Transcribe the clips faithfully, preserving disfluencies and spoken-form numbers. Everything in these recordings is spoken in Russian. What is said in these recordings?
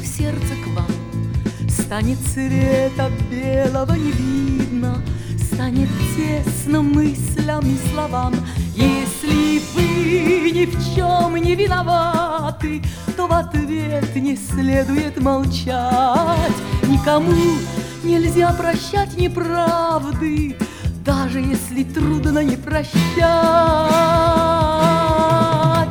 в сердце к вам. Станет цвета белого не видно, станет тесно мыслям и словам. Если вы ни в чем не виноваты, то в ответ не следует молчать. Никому нельзя прощать неправды, даже если трудно не прощать. А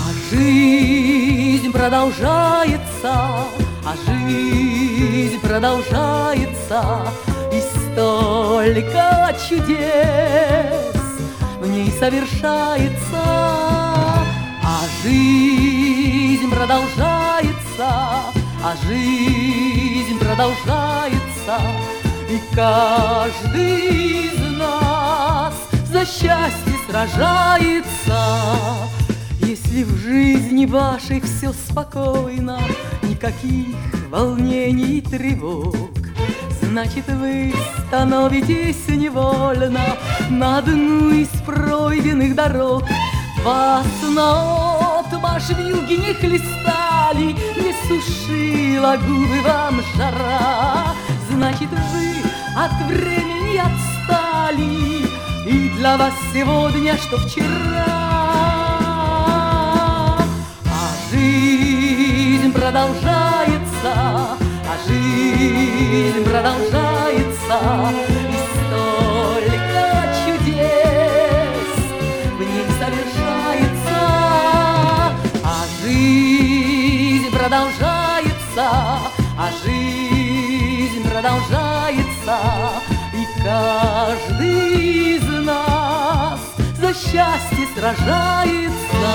жизнь продолжается, а жизнь продолжается, и столько чудес в ней совершается. А жизнь продолжается, а жизнь продолжается, и каждый из нас за счастье сражается. Если в жизни вашей все спокойно, никаких волнений и тревог, значит, вы становитесь невольно на одну из пройденных дорог. Вас на отмашь вилки не хлестали, не сушила губы вам жара, значит, вы от времени отстали, и для вас сегодня, что вчера. А жизнь продолжается, а жизнь продолжается, и столько чудес в ней совершается. А жизнь продолжается, а жизнь продолжается, и каждый из нас за счастье сражается.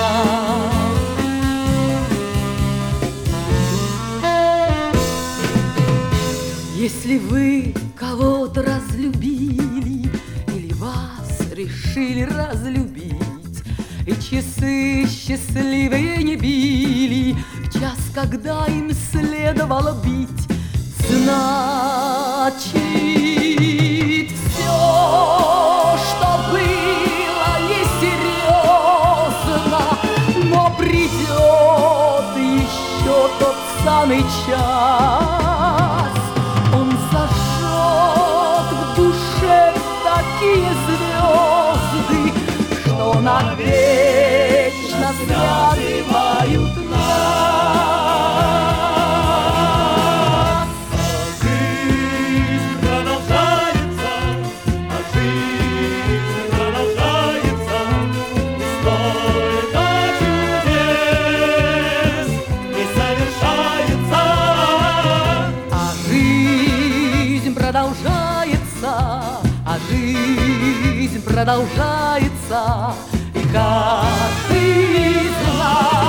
Если вы кого-то разлюбили или вас решили разлюбить, и часы счастливые не били в час, когда им следовало бить, значит, все, что было несерьезно, но придет еще тот самый час. Он зажжет в душе такие звезды, что навечно связывают нас. Жизнь продолжается, а жизнь продолжается, и столько чудес не совершается. А жизнь продолжается, а жизнь продолжается, и каждый из нас